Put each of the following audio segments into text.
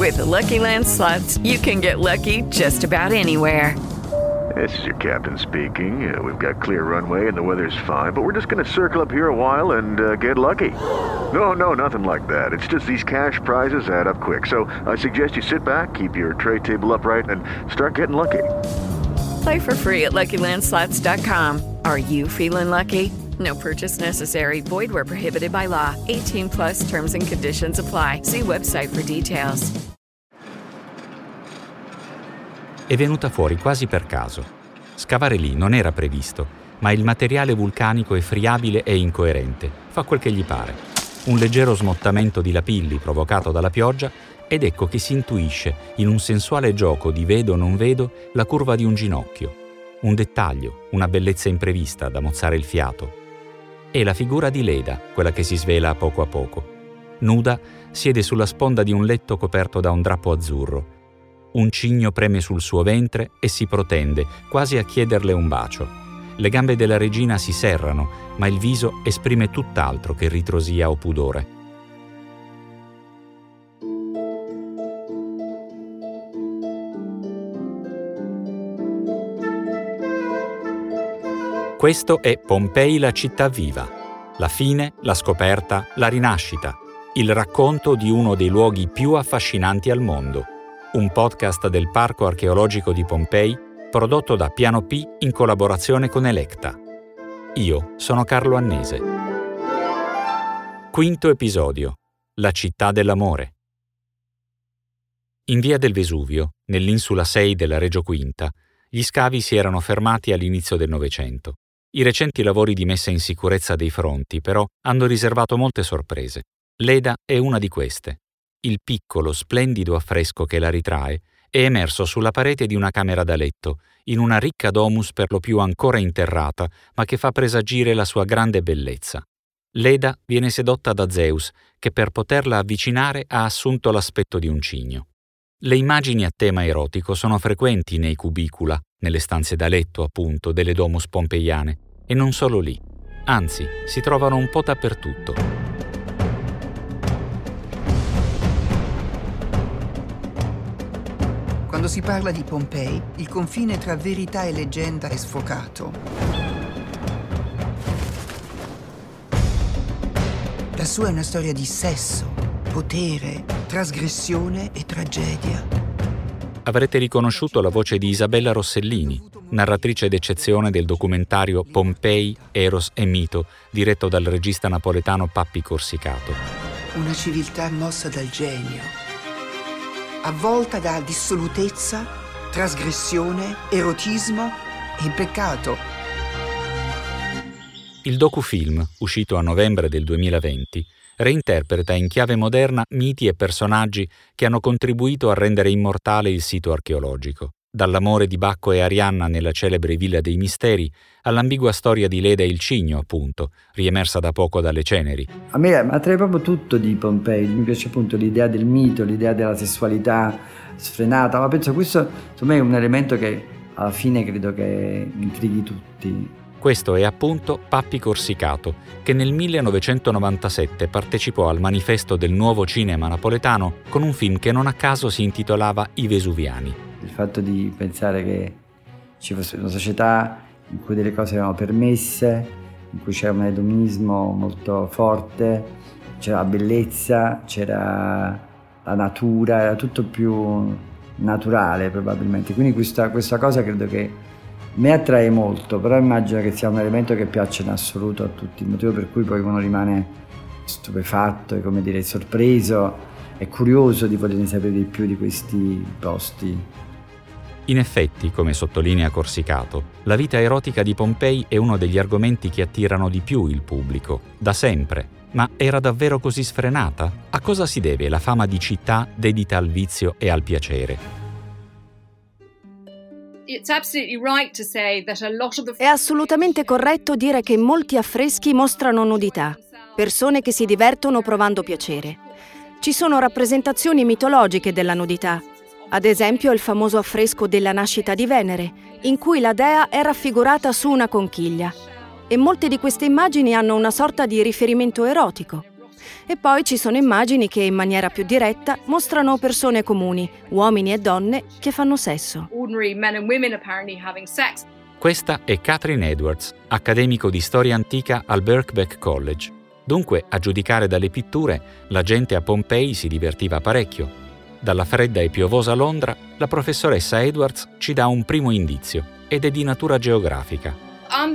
With the Lucky Land Slots, you can get lucky just about anywhere. This is your captain speaking. We've got clear runway and the weather's fine, but we're just going to circle up here a while and get lucky. No, nothing like that. It's just these cash prizes add up quick. So I suggest you sit back, keep your tray table upright, and start getting lucky. Play for free at LuckyLandSlots.com. Are you feeling lucky? No purchase necessary. Void where prohibited by law. 18 plus terms and conditions apply. See website for details. È venuta fuori quasi per caso. Scavare lì non era previsto, ma il materiale vulcanico è friabile e incoerente, fa quel che gli pare. Un leggero smottamento di lapilli provocato dalla pioggia ed ecco che si intuisce, in un sensuale gioco di vedo non vedo, la curva di un ginocchio. Un dettaglio, una bellezza imprevista da mozzare il fiato. È la figura di Leda, quella che si svela a poco. Nuda, siede sulla sponda di un letto coperto da un drappo azzurro. Un cigno preme sul suo ventre e si protende, quasi a chiederle un bacio. Le gambe della regina si serrano, ma il viso esprime tutt'altro che ritrosia o pudore. Questo è Pompei, la città viva. La fine, la scoperta, la rinascita. Il racconto di uno dei luoghi più affascinanti al mondo. Un podcast del Parco Archeologico di Pompei, prodotto da Piano P in collaborazione con Electa. Io sono Carlo Annese. Quinto episodio. La città dell'amore. In via del Vesuvio, nell'insula 6 della Reggio Quinta, gli scavi si erano fermati all'inizio del Novecento. I recenti lavori di messa in sicurezza dei fronti, però, hanno riservato molte sorprese. Leda è una di queste. Il piccolo, splendido affresco che la ritrae è emerso sulla parete di una camera da letto, in una ricca domus per lo più ancora interrata, ma che fa presagire la sua grande bellezza. Leda viene sedotta da Zeus, che per poterla avvicinare ha assunto l'aspetto di un cigno. Le immagini a tema erotico sono frequenti nei cubicula, nelle stanze da letto, appunto, delle domus pompeiane, e non solo lì. Anzi, si trovano un po' dappertutto. Quando si parla di Pompei, il confine tra verità e leggenda è sfocato. La sua è una storia di sesso, potere, trasgressione e tragedia. Avrete riconosciuto la voce di Isabella Rossellini, narratrice d'eccezione del documentario Pompei, Eros e Mito, diretto dal regista napoletano Pappi Corsicato. Una civiltà mossa dal genio, avvolta da dissolutezza, trasgressione, erotismo e peccato. Il docufilm, uscito a novembre del 2020, reinterpreta in chiave moderna miti e personaggi che hanno contribuito a rendere immortale il sito archeologico. Dall'amore di Bacco e Arianna nella celebre Villa dei Misteri, all'ambigua storia di Leda e il cigno, appunto, riemersa da poco dalle ceneri. A me attrae proprio tutto di Pompei, mi piace appunto l'idea del mito, l'idea della sessualità sfrenata, ma penso che questo secondo me è un elemento che alla fine credo che intrighi tutti. Questo è appunto Pappi Corsicato, che nel 1997 partecipò al manifesto del nuovo cinema napoletano con un film che non a caso si intitolava I Vesuviani. Il fatto di pensare che ci fosse una società in cui delle cose erano permesse, in cui c'era un edonismo molto forte, c'era la bellezza, c'era la natura, era tutto più naturale probabilmente. Quindi questa cosa credo che mi attrae molto, però immagino che sia un elemento che piaccia in assoluto a tutti, il motivo per cui poi uno rimane stupefatto e, come dire, sorpreso e curioso di volerne sapere di più di questi posti. In effetti, come sottolinea Corsicato, la vita erotica di Pompei è uno degli argomenti che attirano di più il pubblico, da sempre. Ma era davvero così sfrenata? A cosa si deve la fama di città dedita al vizio e al piacere? È assolutamente corretto dire che molti affreschi mostrano nudità, persone che si divertono provando piacere. Ci sono rappresentazioni mitologiche della nudità. Ad esempio il famoso affresco della nascita di Venere, in cui la dea è raffigurata su una conchiglia. E molte di queste immagini hanno una sorta di riferimento erotico. E poi ci sono immagini che in maniera più diretta mostrano persone comuni, uomini e donne, che fanno sesso. Questa è Catherine Edwards, accademico di storia antica al Birkbeck College. Dunque, a giudicare dalle pitture, la gente a Pompei si divertiva parecchio. Dalla fredda e piovosa Londra, la professoressa Edwards ci dà un primo indizio, ed è di natura geografica.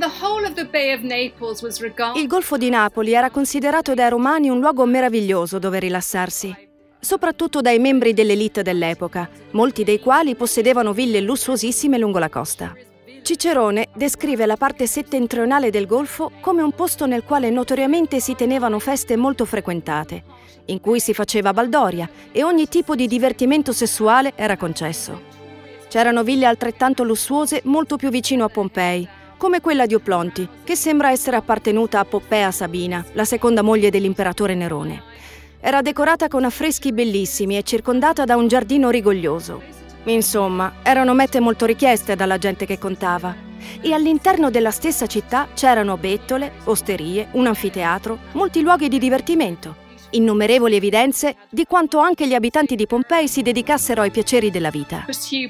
Il Golfo di Napoli era considerato dai romani un luogo meraviglioso dove rilassarsi, soprattutto dai membri dell'élite dell'epoca, molti dei quali possedevano ville lussuosissime lungo la costa. Cicerone descrive la parte settentrionale del Golfo come un posto nel quale notoriamente si tenevano feste molto frequentate, in cui si faceva baldoria e ogni tipo di divertimento sessuale era concesso. C'erano ville altrettanto lussuose molto più vicino a Pompei, come quella di Oplonti, che sembra essere appartenuta a Poppea Sabina, la seconda moglie dell'imperatore Nerone. Era decorata con affreschi bellissimi e circondata da un giardino rigoglioso. Insomma, erano mete molto richieste dalla gente che contava. E all'interno della stessa città c'erano bettole, osterie, un anfiteatro, molti luoghi di divertimento, innumerevoli evidenze di quanto anche gli abitanti di Pompei si dedicassero ai piaceri della vita.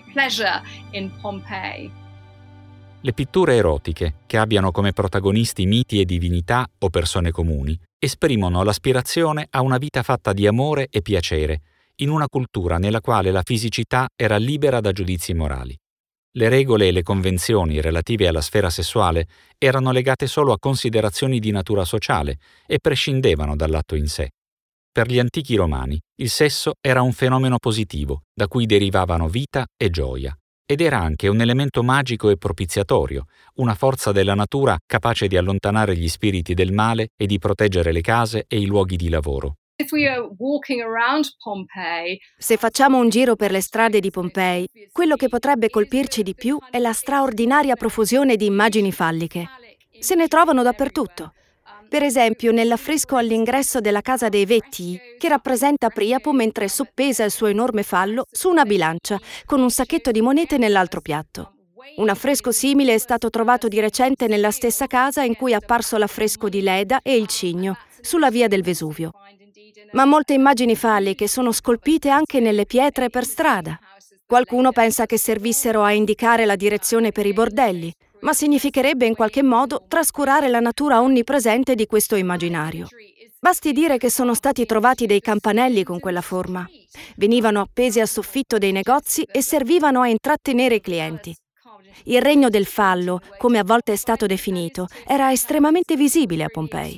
Le pitture erotiche, che abbiano come protagonisti miti e divinità o persone comuni, esprimono l'aspirazione a una vita fatta di amore e piacere, in una cultura nella quale la fisicità era libera da giudizi morali. Le regole e le convenzioni relative alla sfera sessuale erano legate solo a considerazioni di natura sociale e prescindevano dall'atto in sé. Per gli antichi romani, il sesso era un fenomeno positivo, da cui derivavano vita e gioia. Ed era anche un elemento magico e propiziatorio, una forza della natura capace di allontanare gli spiriti del male e di proteggere le case e i luoghi di lavoro. Se facciamo un giro per le strade di Pompei, quello che potrebbe colpirci di più è la straordinaria profusione di immagini falliche. Se ne trovano dappertutto. Per esempio nell'affresco all'ingresso della casa dei Vettii, che rappresenta Priapo mentre soppesa il suo enorme fallo su una bilancia, con un sacchetto di monete nell'altro piatto. Un affresco simile è stato trovato di recente nella stessa casa in cui è apparso l'affresco di Leda e il Cigno, sulla via del Vesuvio. Ma molte immagini falliche sono scolpite anche nelle pietre per strada. Qualcuno pensa che servissero a indicare la direzione per i bordelli, ma significherebbe in qualche modo trascurare la natura onnipresente di questo immaginario. Basti dire che sono stati trovati dei campanelli con quella forma. Venivano appesi al soffitto dei negozi e servivano a intrattenere i clienti. Il regno del fallo, come a volte è stato definito, era estremamente visibile a Pompei.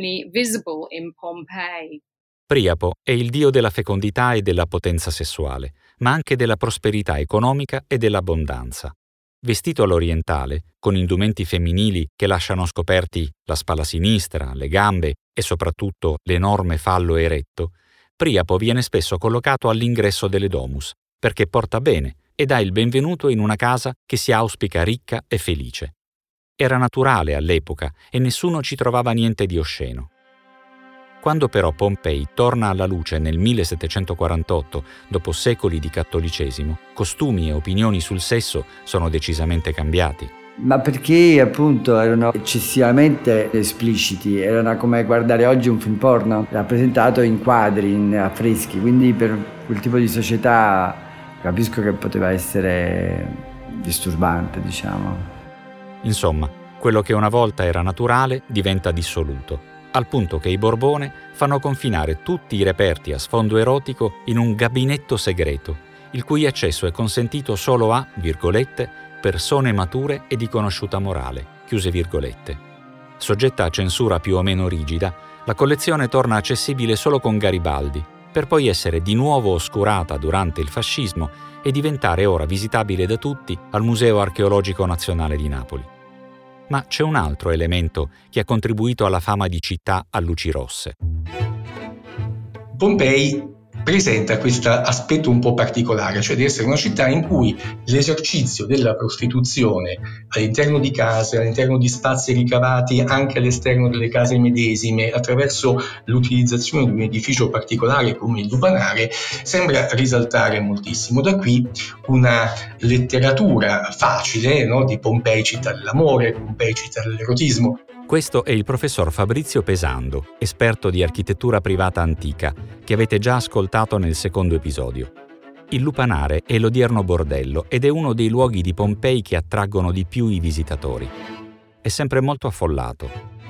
Priapo è il dio della fecondità e della potenza sessuale, ma anche della prosperità economica e dell'abbondanza. Vestito all'orientale, con indumenti femminili che lasciano scoperti la spalla sinistra, le gambe e soprattutto l'enorme fallo eretto, Priapo viene spesso collocato all'ingresso delle domus, perché porta bene e dà il benvenuto in una casa che si auspica ricca e felice. Era naturale all'epoca e nessuno ci trovava niente di osceno. Quando però Pompei torna alla luce nel 1748, dopo secoli di cattolicesimo, costumi e opinioni sul sesso sono decisamente cambiati. Ma perché appunto erano eccessivamente espliciti, erano come guardare oggi un film porno, rappresentato in quadri, in affreschi, quindi per quel tipo di società capisco che poteva essere disturbante, diciamo. Insomma, quello che una volta era naturale diventa dissoluto, al punto che i Borbone fanno confinare tutti i reperti a sfondo erotico in un gabinetto segreto, il cui accesso è consentito solo a, virgolette, persone mature e di conosciuta morale, chiuse virgolette. Soggetta a censura più o meno rigida, la collezione torna accessibile solo con Garibaldi, per poi essere di nuovo oscurata durante il fascismo e diventare ora visitabile da tutti al Museo Archeologico Nazionale di Napoli. Ma c'è un altro elemento che ha contribuito alla fama di città a luci rosse. Pompei presenta questo aspetto un po' particolare, cioè di essere una città in cui l'esercizio della prostituzione all'interno di case, all'interno di spazi ricavati anche all'esterno delle case medesime, attraverso l'utilizzazione di un edificio particolare come il lupanare, sembra risaltare moltissimo. Da qui una letteratura facile, no, di Pompei città dell'amore, Pompei città dell'erotismo. Questo è il professor Fabrizio Pesando, esperto di architettura privata antica, che avete già ascoltato nel secondo episodio. Il lupanare è l'odierno bordello ed è uno dei luoghi di Pompei che attraggono di più i visitatori. È sempre molto affollato.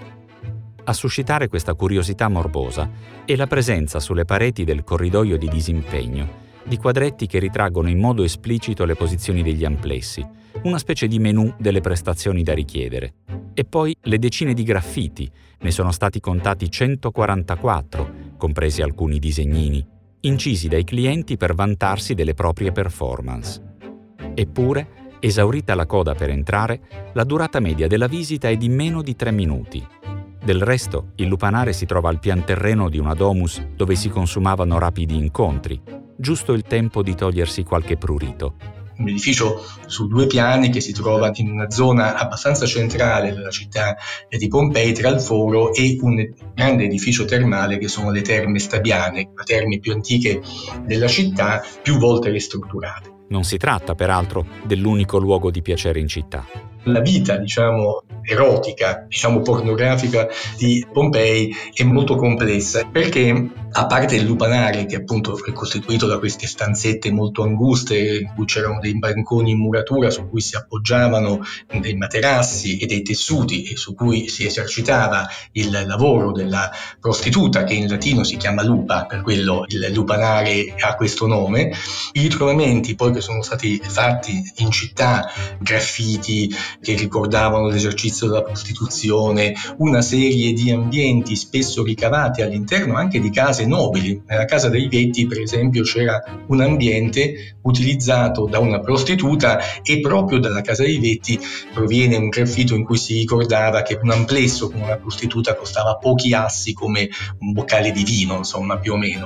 A suscitare questa curiosità morbosa è la presenza sulle pareti del corridoio di disimpegno di quadretti che ritraggono in modo esplicito le posizioni degli amplessi, una specie di menù delle prestazioni da richiedere. E poi le decine di graffiti, ne sono stati contati 144, compresi alcuni disegnini, incisi dai clienti per vantarsi delle proprie performance. Eppure, esaurita la coda per entrare, la durata media della visita è di meno di 3 minuti. Del resto, il lupanare si trova al pian terreno di una domus dove si consumavano rapidi incontri, giusto il tempo di togliersi qualche prurito. Un edificio su 2 piani che si trova in una zona abbastanza centrale della città di Pompei, tra il foro e un grande edificio termale che sono le Terme Stabiane, le terme più antiche della città, più volte ristrutturate. Non si tratta, peraltro, dell'unico luogo di piacere in città. La vita, erotica, pornografica di Pompei è molto complessa, perché a parte il lupanare, che appunto è costituito da queste stanzette molto anguste in cui c'erano dei banconi in muratura su cui si appoggiavano dei materassi e dei tessuti e su cui si esercitava il lavoro della prostituta, che in latino si chiama lupa, per quello il lupanare ha questo nome, i ritrovamenti poi che sono stati fatti in città, graffiti che ricordavano l'esercizio della prostituzione, una serie di ambienti spesso ricavati all'interno anche di case nobili. Nella casa dei Vetti, per esempio, c'era un ambiente utilizzato da una prostituta e proprio dalla casa dei Vetti proviene un graffito in cui si ricordava che un amplesso con una prostituta costava pochi assi, come un boccale di vino, più o meno.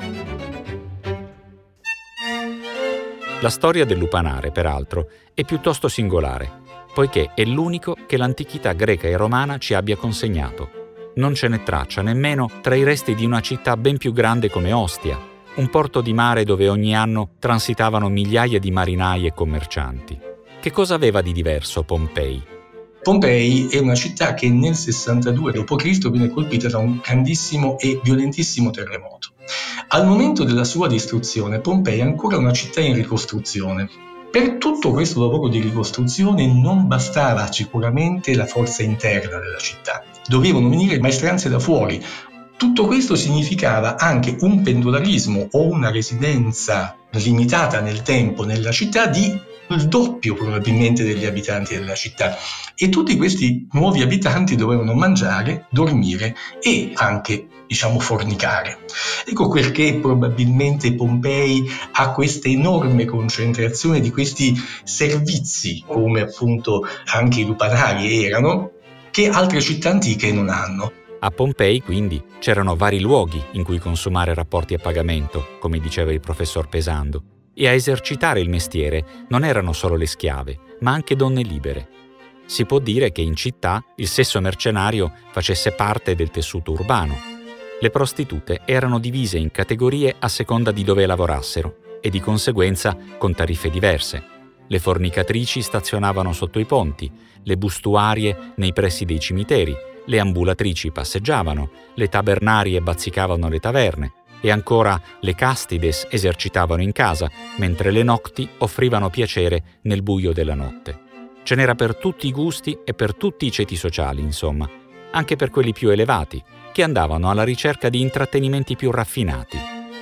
La storia del lupanare, peraltro, è piuttosto singolare, poiché è l'unico che l'antichità greca e romana ci abbia consegnato. Non ce n'è traccia nemmeno tra i resti di una città ben più grande come Ostia, un porto di mare dove ogni anno transitavano migliaia di marinai e commercianti. Che cosa aveva di diverso Pompei? Pompei è una città che nel 62 d.C. viene colpita da un grandissimo e violentissimo terremoto. Al momento della sua distruzione, Pompei è ancora una città in ricostruzione. Per tutto questo lavoro di ricostruzione non bastava sicuramente la forza interna della città, dovevano venire maestranze da fuori. Tutto questo significava anche un pendolarismo o una residenza limitata nel tempo nella città di il doppio probabilmente degli abitanti della città, e tutti questi nuovi abitanti dovevano mangiare, dormire e anche fornicare. Ecco perché probabilmente Pompei ha questa enorme concentrazione di questi servizi, come appunto anche i lupanari erano, che altre città antiche non hanno. A Pompei, quindi, c'erano vari luoghi in cui consumare rapporti a pagamento, come diceva il professor Pesando, e a esercitare il mestiere non erano solo le schiave, ma anche donne libere. Si può dire che in città il sesso mercenario facesse parte del tessuto urbano. Le prostitute erano divise in categorie a seconda di dove lavorassero e di conseguenza con tariffe diverse. Le fornicatrici stazionavano sotto i ponti, le bustuarie nei pressi dei cimiteri, le ambulatrici passeggiavano, le tabernarie bazzicavano le taverne e ancora le castides esercitavano in casa, mentre le nocti offrivano piacere nel buio della notte. Ce n'era per tutti i gusti e per tutti i ceti sociali, insomma, anche per quelli più elevati, che andavano alla ricerca di intrattenimenti più raffinati.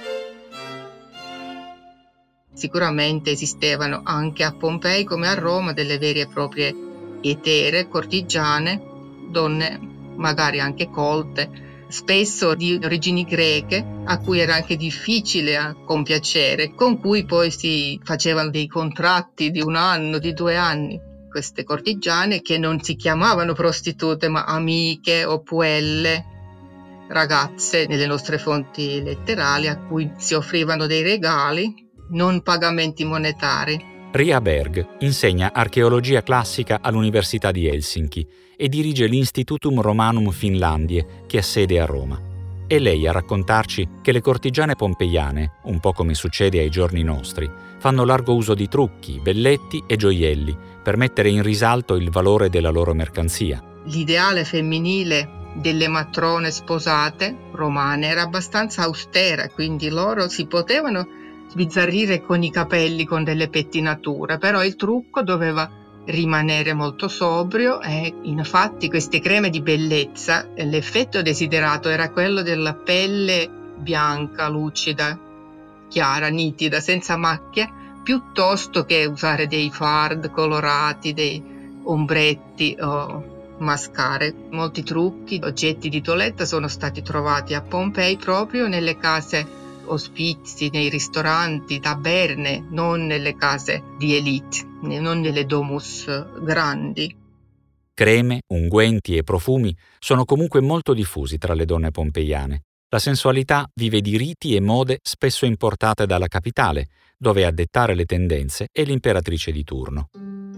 Sicuramente esistevano anche a Pompei come a Roma delle vere e proprie etere, cortigiane, donne magari anche colte, spesso di origini greche, a cui era anche difficile compiacere, con cui poi si facevano dei contratti di 1 anno, di 2 anni. Queste cortigiane che non si chiamavano prostitute ma amiche o puelle, ragazze nelle nostre fonti letterali, a cui si offrivano dei regali, non pagamenti monetari. Ria Berg insegna archeologia classica all'Università di Helsinki e dirige l'Institutum Romanum Finlandie, che ha sede a Roma. È lei a raccontarci che le cortigiane pompeiane, un po' come succede ai giorni nostri, fanno largo uso di trucchi, belletti e gioielli per mettere in risalto il valore della loro mercanzia. l'ideale femminile delle matrone sposate romane era abbastanza austera, quindi loro si potevano sbizzarrire con i capelli, con delle pettinature, però il trucco doveva rimanere molto sobrio e infatti queste creme di bellezza, l'effetto desiderato era quello della pelle bianca, lucida, chiara, nitida, senza macchie, piuttosto che usare dei fard colorati, dei ombretti o mascare. Molti trucchi, oggetti di toiletta sono stati trovati a Pompei proprio nelle case ospizi, nei ristoranti, taberne, non nelle case di elite, non nelle domus grandi. Creme, unguenti e profumi sono comunque molto diffusi tra le donne pompeiane. La sensualità vive di riti e mode spesso importate dalla capitale, dove a dettare le tendenze è l'imperatrice di turno.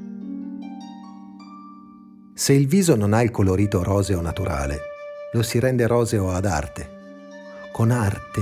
Se il viso non ha il colorito roseo naturale, lo si rende roseo ad arte. Con arte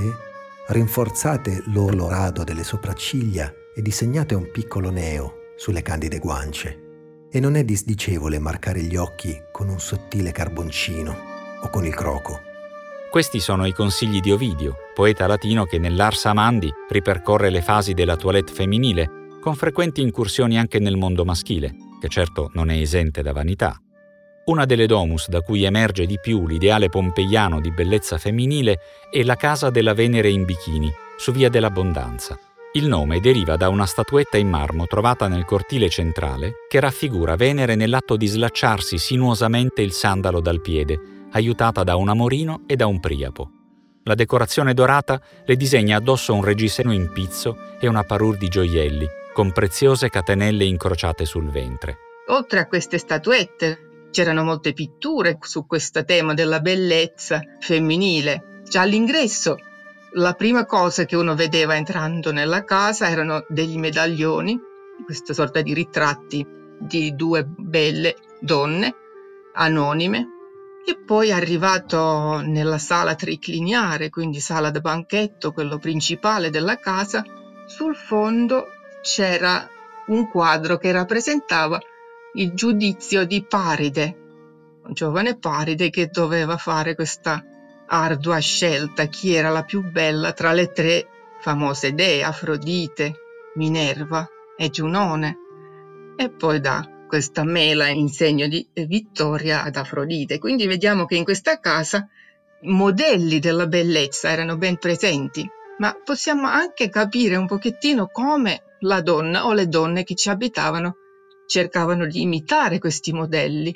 rinforzate l'olorado delle sopracciglia e disegnate un piccolo neo sulle candide guance. E non è disdicevole marcare gli occhi con un sottile carboncino o con il croco. Questi sono i consigli di Ovidio, poeta latino che nell'Ars Amandi ripercorre le fasi della toilette femminile, con frequenti incursioni anche nel mondo maschile, che certo non è esente da vanità. Una delle domus da cui emerge di più l'ideale pompeiano di bellezza femminile è la Casa della Venere in bikini, su Via dell'Abbondanza. Il nome deriva da una statuetta in marmo trovata nel cortile centrale che raffigura Venere nell'atto di slacciarsi sinuosamente il sandalo dal piede, aiutata da un amorino e da un priapo. La decorazione dorata le disegna addosso un reggiseno in pizzo e una parure di gioielli, con preziose catenelle incrociate sul ventre. Oltre a queste statuette, c'erano molte pitture su questo tema della bellezza femminile. Già all'ingresso, la prima cosa che uno vedeva entrando nella casa erano degli medaglioni, questa sorta di ritratti di due belle donne anonime. E poi arrivato nella sala tricliniare, quindi sala da banchetto, quello principale della casa, sul fondo c'era un quadro che rappresentava il giudizio di Paride, un giovane Paride che doveva fare questa ardua scelta, chi era la più bella tra le tre famose dee, Afrodite, Minerva e Giunone, e poi dà questa mela in segno di vittoria ad Afrodite. Quindi vediamo che in questa casa modelli della bellezza erano ben presenti, ma possiamo anche capire un pochettino come la donna o le donne che ci abitavano cercavano di imitare questi modelli.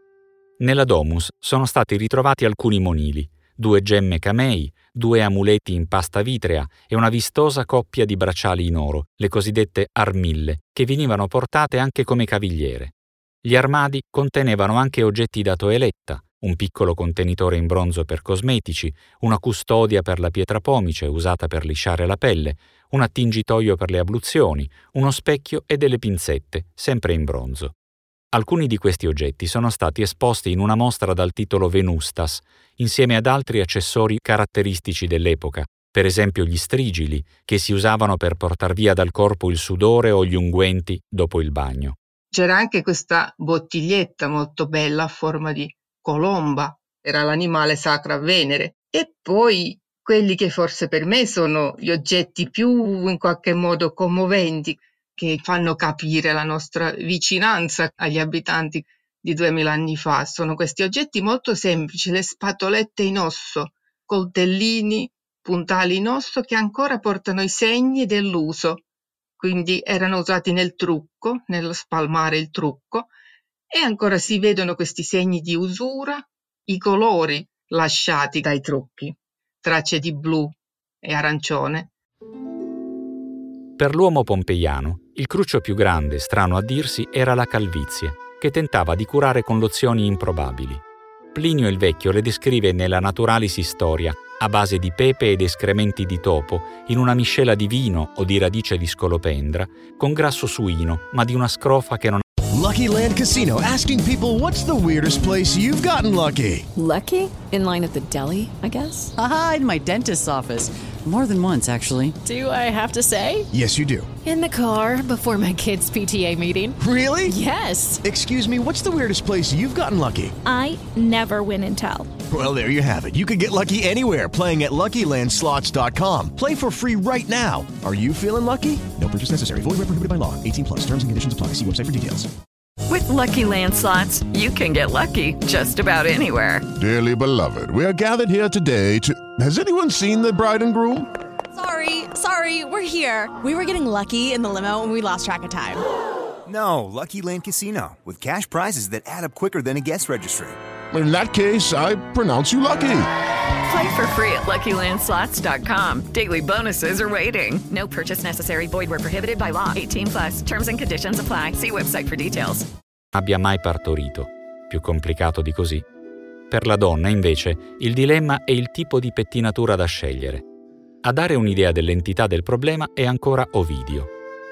Nella domus sono stati ritrovati alcuni monili, 2 gemme camei, 2 amuleti in pasta vitrea e una vistosa coppia di bracciali in oro, le cosiddette armille, che venivano portate anche come cavigliere. Gli armadi contenevano anche oggetti da toeletta, un piccolo contenitore in bronzo per cosmetici, una custodia per la pietra pomice usata per lisciare la pelle, un attingitoio per le abluzioni, uno specchio e delle pinzette, sempre in bronzo. Alcuni di questi oggetti sono stati esposti in una mostra dal titolo Venustas, insieme ad altri accessori caratteristici dell'epoca, per esempio gli strigili, che si usavano per portar via dal corpo il sudore o gli unguenti dopo il bagno. C'era anche questa bottiglietta molto bella a forma di colomba, era l'animale sacro a Venere. E poi quelli che forse per me sono gli oggetti più in qualche modo commoventi, che fanno capire la nostra vicinanza agli abitanti di 2000 anni fa. Sono questi oggetti molto semplici, le spatolette in osso, coltellini, puntali in osso che ancora portano i segni dell'uso, quindi erano usati nel trucco, nello spalmare il trucco, e ancora si vedono questi segni di usura, i colori lasciati dai trucchi, tracce di blu e arancione. Per l'uomo pompeiano, il cruccio più grande, strano a dirsi, era la calvizie, che tentava di curare con lozioni improbabili. Plinio il Vecchio le descrive nella Naturalis Historia, a base di pepe ed escrementi di topo, in una miscela di vino o di radice di scolopendra, con grasso suino, ma di una scrofa che non Lucky Land Casino, asking people, what's the weirdest place you've gotten lucky? Lucky? In line at the deli, I guess? Aha, in my dentist's office. More than once, actually. Do I have to say? Yes, you do. In the car before my kids' PTA meeting. Really? Yes. Excuse me, what's the weirdest place you've gotten lucky? I never win and tell. Well, there you have it. You can get lucky anywhere, playing at LuckyLandSlots.com. Play for free right now. Are you feeling lucky? No purchase necessary. Void where prohibited by law. 18+. Terms and conditions apply. See website for details. With Lucky Land Slots, you can get lucky just about anywhere. Dearly beloved, we are gathered here today to... Has anyone seen the bride and groom? Sorry, we're here. We were getting lucky in the limo and we lost track of time. No, Lucky Land Casino, with cash prizes that add up quicker than a guest registry. In that case, I pronounce you lucky. Play for free at LuckyLandSlots.com. Daily bonuses are waiting. No purchase necessary. Void where prohibited by law. 18+. Terms and conditions apply. See website for details. Abbia mai partorito. Più complicato di così. Per la donna, invece, il dilemma è il tipo di pettinatura da scegliere. A dare un'idea dell'entità del problema è ancora Ovidio.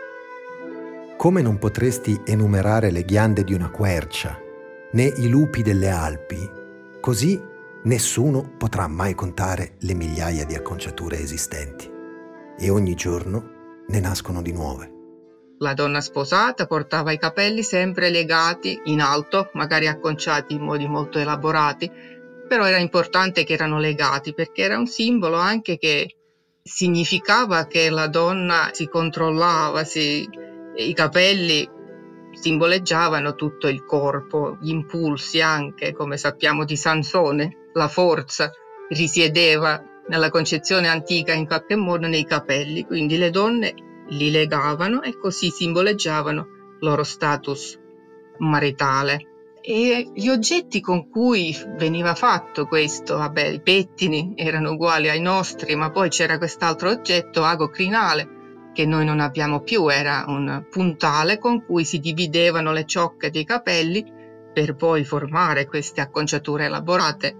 Come non potresti enumerare le ghiande di una quercia, né i lupi delle Alpi, così nessuno potrà mai contare le migliaia di acconciature esistenti. E ogni giorno ne nascono di nuove. La donna sposata portava i capelli sempre legati in alto, magari acconciati in modi molto elaborati, però era importante che erano legati perché era un simbolo anche che significava che la donna si controllava, i capelli simboleggiavano tutto il corpo, gli impulsi anche, come sappiamo di Sansone, la forza risiedeva nella concezione antica in qualche modo nei capelli, quindi le donne li legavano e così simboleggiavano il loro status maritale. E gli oggetti con cui veniva fatto questo, i pettini erano uguali ai nostri, ma poi c'era quest'altro oggetto, ago crinale, che noi non abbiamo più, era un puntale con cui si dividevano le ciocche dei capelli per poi formare queste acconciature elaborate.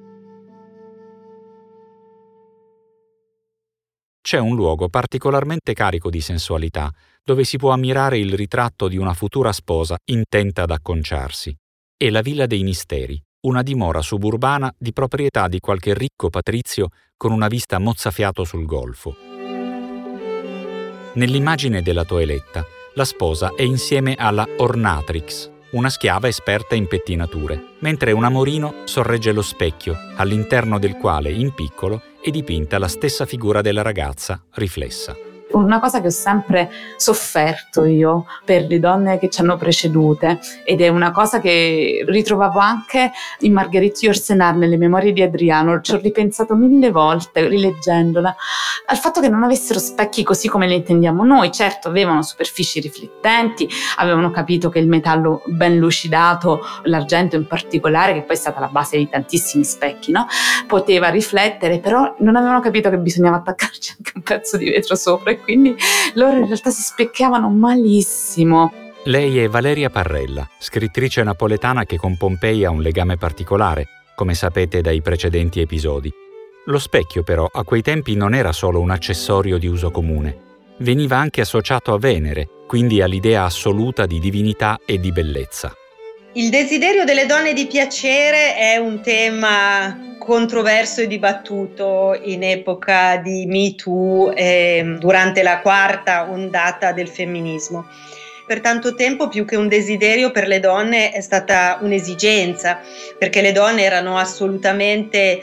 C'è un luogo particolarmente carico di sensualità dove si può ammirare il ritratto di una futura sposa intenta ad acconciarsi. È la Villa dei Misteri, una dimora suburbana di proprietà di qualche ricco patrizio con una vista mozzafiato sul golfo. Nell'immagine della toeletta, la sposa è insieme alla Ornatrix, una schiava esperta in pettinature, mentre un amorino sorregge lo specchio, all'interno del quale, in piccolo, è dipinta la stessa figura della ragazza, riflessa. Una cosa che ho sempre sofferto io per le donne che ci hanno precedute, ed è una cosa che ritrovavo anche in Marguerite Yourcenar nelle memorie di Adriano, ci ho ripensato 1000 volte rileggendola, al fatto che non avessero specchi così come le intendiamo noi. Certo, avevano superfici riflettenti, avevano capito che il metallo ben lucidato, l'argento in particolare, che poi è stata la base di tantissimi specchi, no? Poteva riflettere, però non avevano capito che bisognava attaccarci anche un pezzo di vetro sopra, e quindi loro in realtà si specchiavano malissimo. Lei è Valeria Parrella, scrittrice napoletana che con Pompei ha un legame particolare, come sapete dai precedenti episodi. Lo specchio però a quei tempi non era solo un accessorio di uso comune. Veniva anche associato a Venere, quindi all'idea assoluta di divinità e di bellezza. Il desiderio delle donne di piacere è un tema controverso e dibattuto in epoca di Me Too e durante la quarta ondata del femminismo. Per tanto tempo più che un desiderio per le donne è stata un'esigenza, perché le donne erano assolutamente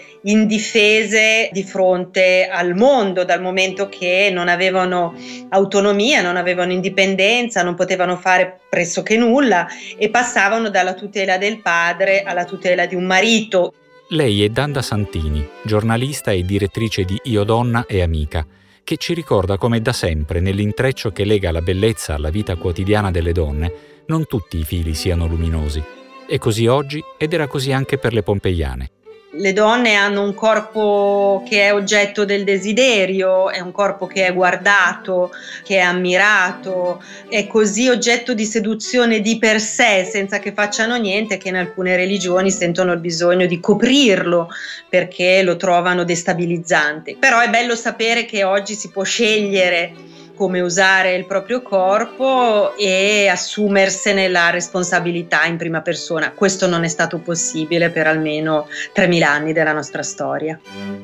indifese di fronte al mondo, dal momento che non avevano autonomia, non avevano indipendenza, non potevano fare pressoché nulla e passavano dalla tutela del padre alla tutela di un marito. Lei è Danda Santini, giornalista e direttrice di Io Donna e Amica, che ci ricorda come da sempre nell'intreccio che lega la bellezza alla vita quotidiana delle donne non tutti i fili siano luminosi. È così oggi ed era così anche per le pompeiane. Le donne hanno un corpo che è oggetto del desiderio, è un corpo che è guardato, che è ammirato, è così oggetto di seduzione di per sé, senza che facciano niente, che in alcune religioni sentono il bisogno di coprirlo perché lo trovano destabilizzante. Però è bello sapere che oggi si può scegliere come usare il proprio corpo e assumersene la responsabilità in prima persona. Questo non è stato possibile per almeno 3000 anni della nostra storia.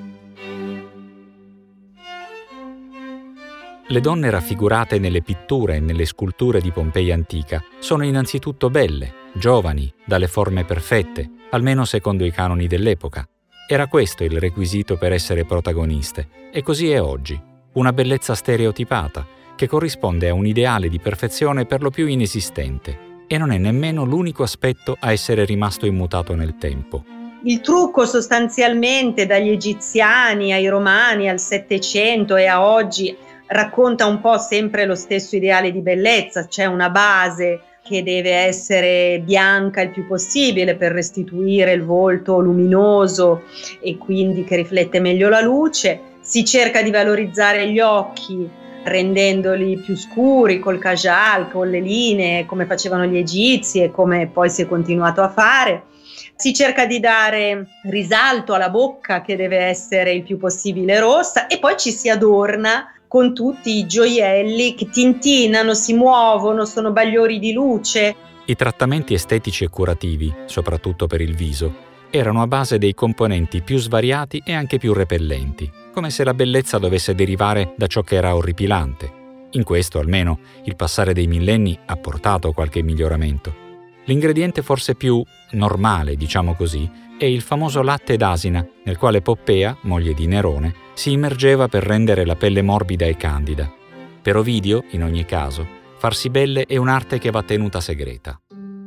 Le donne raffigurate nelle pitture e nelle sculture di Pompei antica sono innanzitutto belle, giovani, dalle forme perfette, almeno secondo i canoni dell'epoca. Era questo il requisito per essere protagoniste, e così è oggi. Una bellezza stereotipata, che corrisponde a un ideale di perfezione per lo più inesistente, e non è nemmeno l'unico aspetto a essere rimasto immutato nel tempo. Il trucco sostanzialmente dagli egiziani ai romani al Settecento e a oggi racconta un po' sempre lo stesso ideale di bellezza. C'è una base che deve essere bianca il più possibile per restituire il volto luminoso e quindi che riflette meglio la luce. Si cerca di valorizzare gli occhi rendendoli più scuri col kajal, con le linee, come facevano gli egizi e come poi si è continuato a fare. Si cerca di dare risalto alla bocca, che deve essere il più possibile rossa, e poi ci si adorna con tutti i gioielli che tintinnano, si muovono, sono bagliori di luce. I trattamenti estetici e curativi, soprattutto per il viso, erano a base dei componenti più svariati e anche più repellenti, come se la bellezza dovesse derivare da ciò che era orripilante. In questo, almeno, il passare dei millenni ha portato qualche miglioramento. L'ingrediente forse più normale, diciamo così, è il famoso latte d'asina, nel quale Poppea, moglie di Nerone, si immergeva per rendere la pelle morbida e candida. Per Ovidio, in ogni caso, farsi belle è un'arte che va tenuta segreta.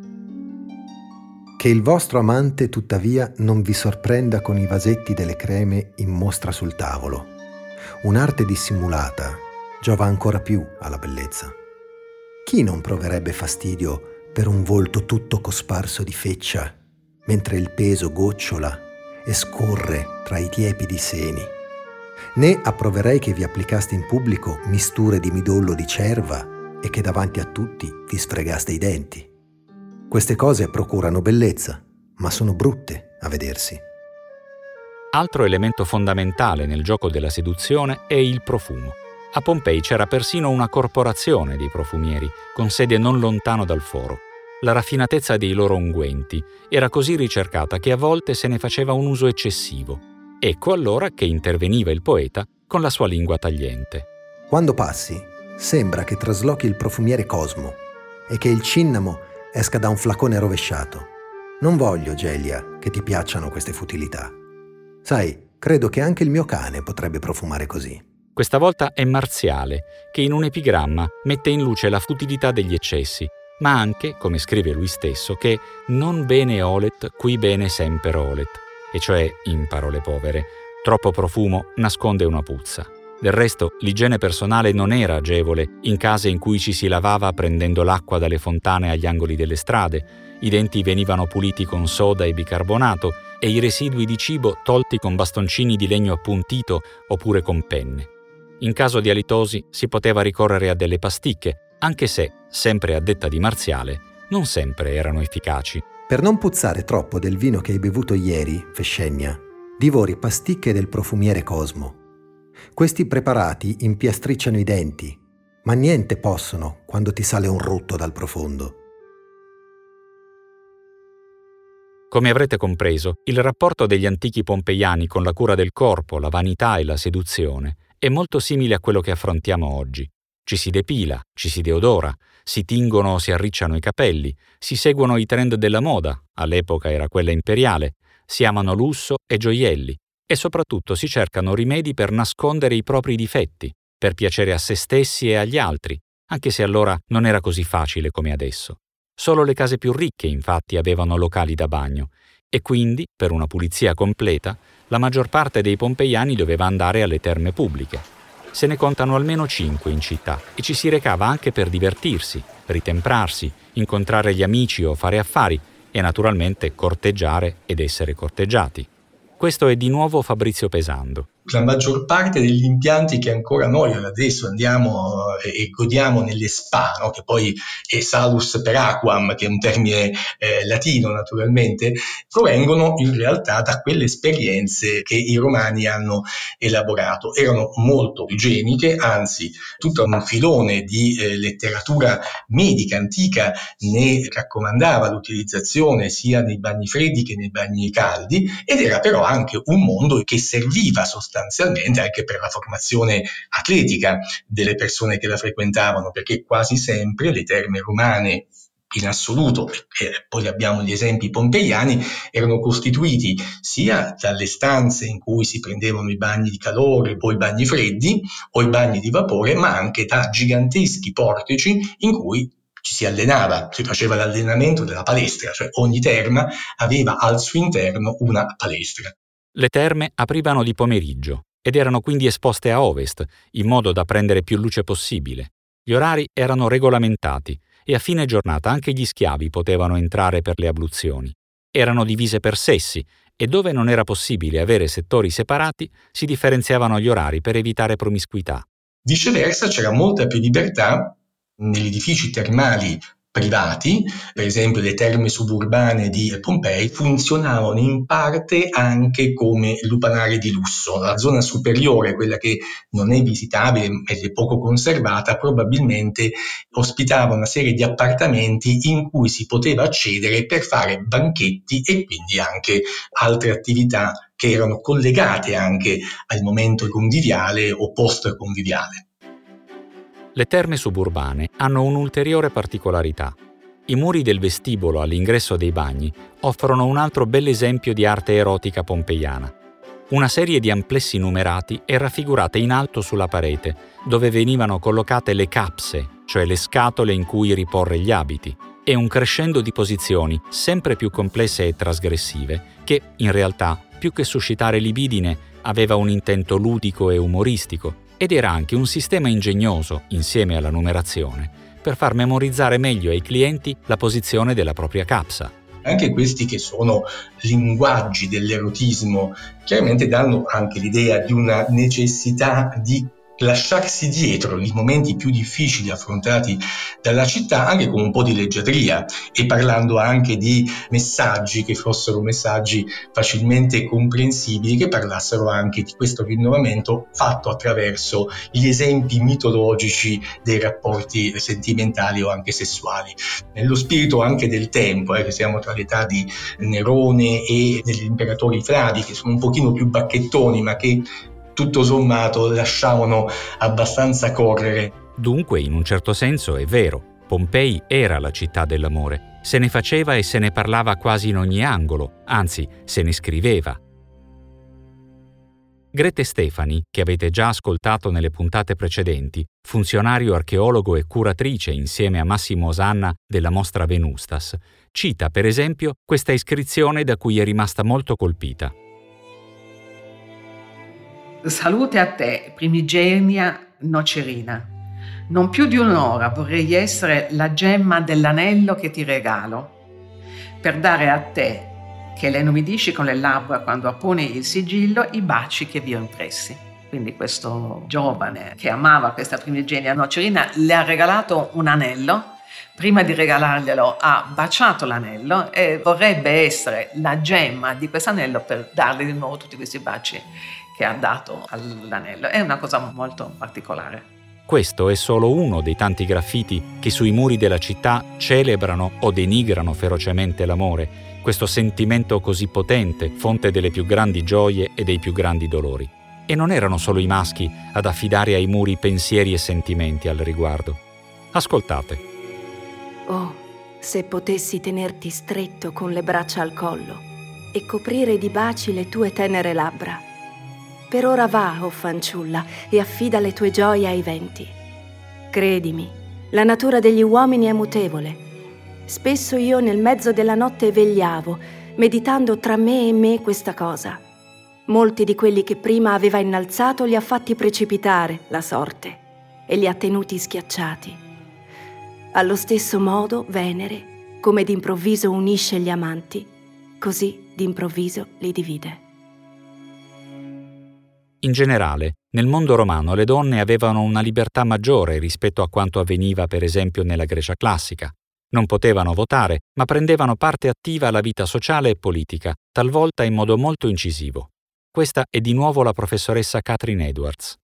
Che il vostro amante, tuttavia, non vi sorprenda con i vasetti delle creme in mostra sul tavolo. Un'arte dissimulata giova ancora più alla bellezza. Chi non proverebbe fastidio per un volto tutto cosparso di feccia, mentre il peso gocciola e scorre tra i tiepidi seni? Né approverei che vi applicaste in pubblico misture di midollo di cerva e che davanti a tutti vi sfregaste i denti. Queste cose procurano bellezza, ma sono brutte a vedersi. Altro elemento fondamentale nel gioco della seduzione è il profumo. A Pompei c'era persino una corporazione dei profumieri, con sede non lontano dal foro. La raffinatezza dei loro unguenti era così ricercata che a volte se ne faceva un uso eccessivo. Ecco allora che interveniva il poeta con la sua lingua tagliente. Quando passi, sembra che traslochi il profumiere Cosmo e che il cinnamo esca da un flacone rovesciato. Non voglio, Gelia, che ti piacciono queste futilità. Sai, credo che anche il mio cane potrebbe profumare così. Questa volta è Marziale, che in un epigramma mette in luce la futilità degli eccessi, ma anche, come scrive lui stesso, che non bene olet, qui bene semper olet, e cioè, in parole povere, troppo profumo nasconde una puzza. Del resto, l'igiene personale non era agevole in case in cui ci si lavava prendendo l'acqua dalle fontane agli angoli delle strade, i denti venivano puliti con soda e bicarbonato e i residui di cibo tolti con bastoncini di legno appuntito oppure con penne. In caso di alitosi si poteva ricorrere a delle pasticche, anche se, sempre a detta di Marziale, non sempre erano efficaci. Per non puzzare troppo del vino che hai bevuto ieri, Fescennia, divori pasticche del profumiere Cosmo. Questi preparati impiastricciano i denti, ma niente possono quando ti sale un rutto dal profondo. Come avrete compreso, il rapporto degli antichi pompeiani con la cura del corpo, la vanità e la seduzione è molto simile a quello che affrontiamo oggi. Ci si depila, ci si deodora, si tingono o si arricciano i capelli, si seguono i trend della moda, all'epoca era quella imperiale, si amano lusso e gioielli e soprattutto si cercano rimedi per nascondere i propri difetti, per piacere a se stessi e agli altri, anche se allora non era così facile come adesso. Solo le case più ricche, infatti, avevano locali da bagno e quindi, per una pulizia completa, la maggior parte dei pompeiani doveva andare alle terme pubbliche. Se ne contano almeno 5 in città e ci si recava anche per divertirsi, ritemprarsi, incontrare gli amici o fare affari e naturalmente corteggiare ed essere corteggiati. Questo è di nuovo Fabrizio Pesando. La maggior parte degli impianti che ancora noi adesso andiamo e godiamo nelle spa, no? Che poi è salus per aquam, che è un termine latino naturalmente, provengono in realtà da quelle esperienze che i romani hanno elaborato. Erano molto igieniche, anzi tutto un filone di letteratura medica antica ne raccomandava l'utilizzazione sia nei bagni freddi che nei bagni caldi, ed era però anche un mondo che serviva sostanzialmente anche per la formazione atletica delle persone che la frequentavano, perché quasi sempre le terme romane in assoluto, e poi abbiamo gli esempi pompeiani, erano costituiti sia dalle stanze in cui si prendevano i bagni di calore o i bagni freddi o i bagni di vapore, ma anche da giganteschi portici in cui ci si allenava, si faceva l'allenamento della palestra, cioè ogni terma aveva al suo interno una palestra. Le terme aprivano di pomeriggio ed erano quindi esposte a ovest, in modo da prendere più luce possibile. Gli orari erano regolamentati e a fine giornata anche gli schiavi potevano entrare per le abluzioni. Erano divise per sessi e dove non era possibile avere settori separati si differenziavano gli orari per evitare promiscuità. Viceversa c'era molta più libertà negli edifici termali privati, per esempio le terme suburbane di Pompei funzionavano in parte anche come lupanare di lusso. La zona superiore, quella che non è visitabile ed è poco conservata, probabilmente ospitava una serie di appartamenti in cui si poteva accedere per fare banchetti e quindi anche altre attività che erano collegate anche al momento conviviale o post-conviviale. Le terme suburbane hanno un'ulteriore particolarità. I muri del vestibolo all'ingresso dei bagni offrono un altro bell'esempio di arte erotica pompeiana. Una serie di amplessi numerati è raffigurata in alto sulla parete, dove venivano collocate le capse, cioè le scatole in cui riporre gli abiti, e un crescendo di posizioni sempre più complesse e trasgressive che, in realtà, più che suscitare libidine, aveva un intento ludico e umoristico, ed era anche un sistema ingegnoso, insieme alla numerazione, per far memorizzare meglio ai clienti la posizione della propria capsa. Anche questi che sono linguaggi dell'erotismo chiaramente danno anche l'idea di una necessità di lasciarsi dietro i momenti più difficili affrontati dalla città, anche con un po' di leggiadria, e parlando anche di messaggi che fossero messaggi facilmente comprensibili, che parlassero anche di questo rinnovamento fatto attraverso gli esempi mitologici dei rapporti sentimentali o anche sessuali. Nello spirito anche del tempo, che siamo tra l'età di Nerone e degli imperatori Flavi, che sono un pochino più bacchettoni, ma che tutto sommato lasciavano abbastanza correre. Dunque, in un certo senso, è vero, Pompei era la città dell'amore. Se ne faceva e se ne parlava quasi in ogni angolo, anzi, se ne scriveva. Grete Stefani, che avete già ascoltato nelle puntate precedenti, funzionario archeologo e curatrice insieme a Massimo Osanna della Mostra Venustas, cita per esempio questa iscrizione da cui è rimasta molto colpita. Salute a te, primigenia Nocerina. Non più di un'ora vorrei essere la gemma dell'anello che ti regalo, per dare a te, che le inumidisci con le labbra quando apponi il sigillo, i baci che vi ho impressi. Quindi questo giovane che amava questa primigenia Nocerina le ha regalato un anello. Prima di regalarglielo ha baciato l'anello e vorrebbe essere la gemma di questo anello per dargli di nuovo tutti questi baci che ha dato all'anello. È una cosa molto particolare. Questo è solo uno dei tanti graffiti che sui muri della città celebrano o denigrano ferocemente l'amore, questo sentimento così potente, fonte delle più grandi gioie e dei più grandi dolori. E non erano solo i maschi ad affidare ai muri pensieri e sentimenti al riguardo. Ascoltate. Oh, se potessi tenerti stretto con le braccia al collo e coprire di baci le tue tenere labbra. Per ora va, o fanciulla, e affida le tue gioie ai venti. Credimi, la natura degli uomini è mutevole. Spesso io nel mezzo della notte vegliavo, meditando tra me e me questa cosa. Molti di quelli che prima aveva innalzato li ha fatti precipitare, la sorte, e li ha tenuti schiacciati. Allo stesso modo, Venere, come d'improvviso unisce gli amanti, così d'improvviso li divide. In generale, nel mondo romano le donne avevano una libertà maggiore rispetto a quanto avveniva per esempio nella Grecia classica. Non potevano votare, ma prendevano parte attiva alla vita sociale e politica, talvolta in modo molto incisivo. Questa è di nuovo la professoressa Catherine Edwards.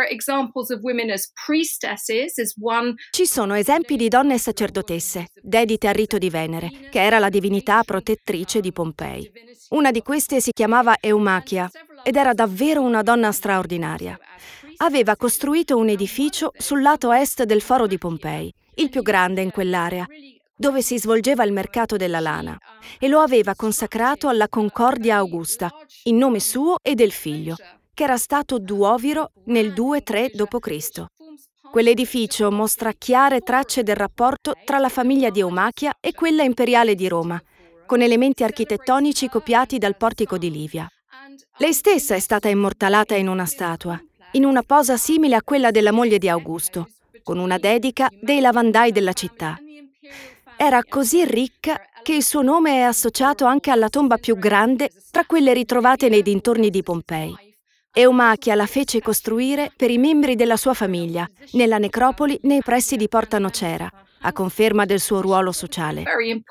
Ci sono esempi di donne sacerdotesse, dedite al rito di Venere, che era la divinità protettrice di Pompei. Una di queste si chiamava Eumachia ed era davvero una donna straordinaria. Aveva costruito un edificio sul lato est del foro di Pompei, il più grande in quell'area, dove si svolgeva il mercato della lana, e lo aveva consacrato alla Concordia Augusta, in nome suo e del figlio, che era stato duoviro nel 2-3 d.C. Quell'edificio mostra chiare tracce del rapporto tra la famiglia di Eumachia e quella imperiale di Roma, con elementi architettonici copiati dal portico di Livia. Lei stessa è stata immortalata in una statua, in una posa simile a quella della moglie di Augusto, con una dedica dei lavandai della città. Era così ricca che il suo nome è associato anche alla tomba più grande tra quelle ritrovate nei dintorni di Pompei. Eumachia la fece costruire per i membri della sua famiglia, nella necropoli nei pressi di Porta Nocera, a conferma del suo ruolo sociale.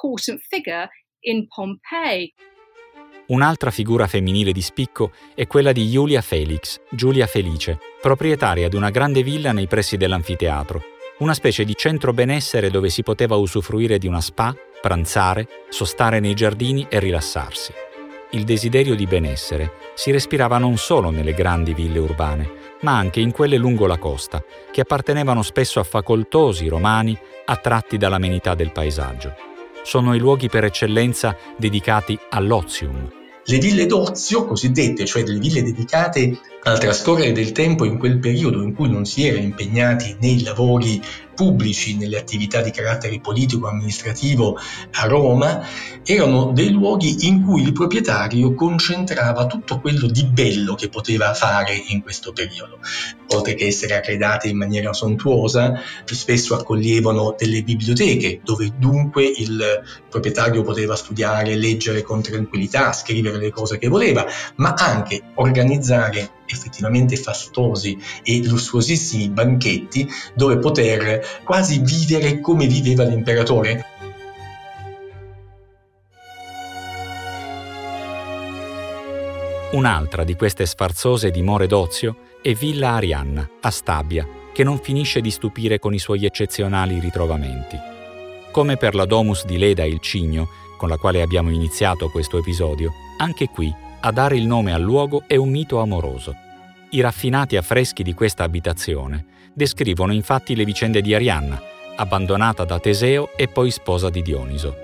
Un'altra figura femminile di spicco è quella di Iulia Felix, Giulia Felice, proprietaria di una grande villa nei pressi dell'anfiteatro, una specie di centro benessere dove si poteva usufruire di una spa, pranzare, sostare nei giardini e rilassarsi. Il desiderio di benessere si respirava non solo nelle grandi ville urbane, ma anche in quelle lungo la costa, che appartenevano spesso a facoltosi romani attratti dall'amenità del paesaggio. Sono i luoghi per eccellenza dedicati all'ozium. Le ville d'ozio cosiddette, cioè delle ville dedicate al trascorrere del tempo in quel periodo in cui non si era impegnati nei lavori pubblici, nelle attività di carattere politico-amministrativo a Roma, erano dei luoghi in cui il proprietario concentrava tutto quello di bello che poteva fare in questo periodo. Oltre che essere arredate in maniera sontuosa, spesso accoglievano delle biblioteche, dove dunque il proprietario poteva studiare, leggere con tranquillità, scrivere le cose che voleva, ma anche organizzare effettivamente fastosi e lussuosissimi banchetti dove poter quasi vivere come viveva l'imperatore. Un'altra di queste sfarzose dimore d'ozio è Villa Arianna, a Stabia, che non finisce di stupire con i suoi eccezionali ritrovamenti. Come per la Domus di Leda il Cigno, con la quale abbiamo iniziato questo episodio, anche qui a dare il nome al luogo è un mito amoroso. I raffinati affreschi di questa abitazione descrivono infatti le vicende di Arianna, abbandonata da Teseo e poi sposa di Dioniso.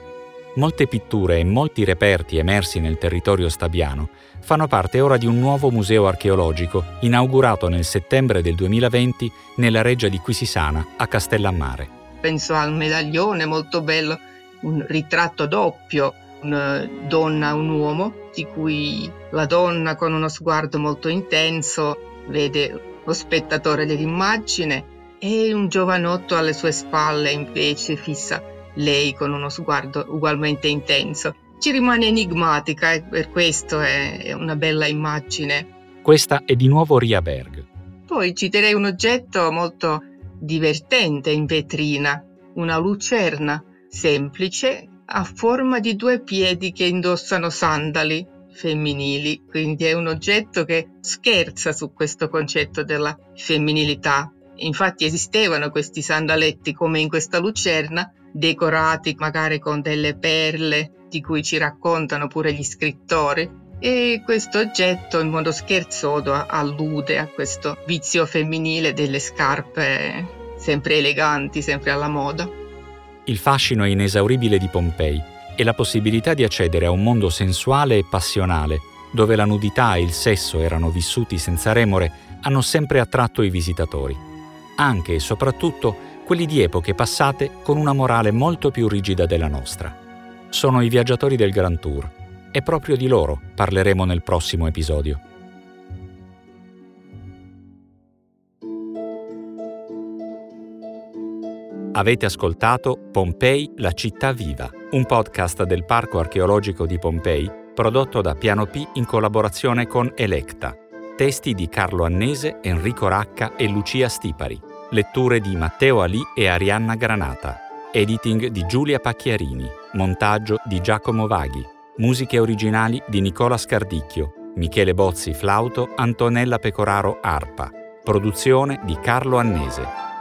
Molte pitture e molti reperti emersi nel territorio stabiano fanno parte ora di un nuovo museo archeologico inaugurato nel settembre del 2020 nella reggia di Quisisana a Castellammare. Penso al medaglione molto bello, un ritratto doppio, una donna e un uomo, di cui la donna con uno sguardo molto intenso vede lo spettatore dell'immagine e un giovanotto alle sue spalle invece fissa lei con uno sguardo ugualmente intenso. Ci rimane enigmatica e per questo è una bella immagine. Questa è di nuovo Ria Berg. Poi citerei un oggetto molto divertente in vetrina, una lucerna semplice a forma di 2 piedi che indossano sandali femminili, quindi è un oggetto che scherza su questo concetto della femminilità. Infatti esistevano questi sandaletti come in questa lucerna, decorati magari con delle perle di cui ci raccontano pure gli scrittori, e questo oggetto in modo scherzoso allude a questo vizio femminile delle scarpe sempre eleganti, sempre alla moda. Il fascino inesauribile di Pompei e la possibilità di accedere a un mondo sensuale e passionale, dove la nudità e il sesso erano vissuti senza remore, hanno sempre attratto i visitatori. Anche e soprattutto quelli di epoche passate con una morale molto più rigida della nostra. Sono i viaggiatori del Grand Tour, e proprio di loro parleremo nel prossimo episodio. Avete ascoltato Pompei, la città viva, un podcast del Parco Archeologico di Pompei, prodotto da Piano P in collaborazione con Electa. Testi di Carlo Annese, Enrico Racca e Lucia Stipari. Letture di Matteo Ali e Arianna Granata. Editing di Giulia Pacchiarini. Montaggio di Giacomo Vaghi. Musiche originali di Nicola Scardicchio, Michele Bozzi flauto, Antonella Pecoraro arpa. Produzione di Carlo Annese.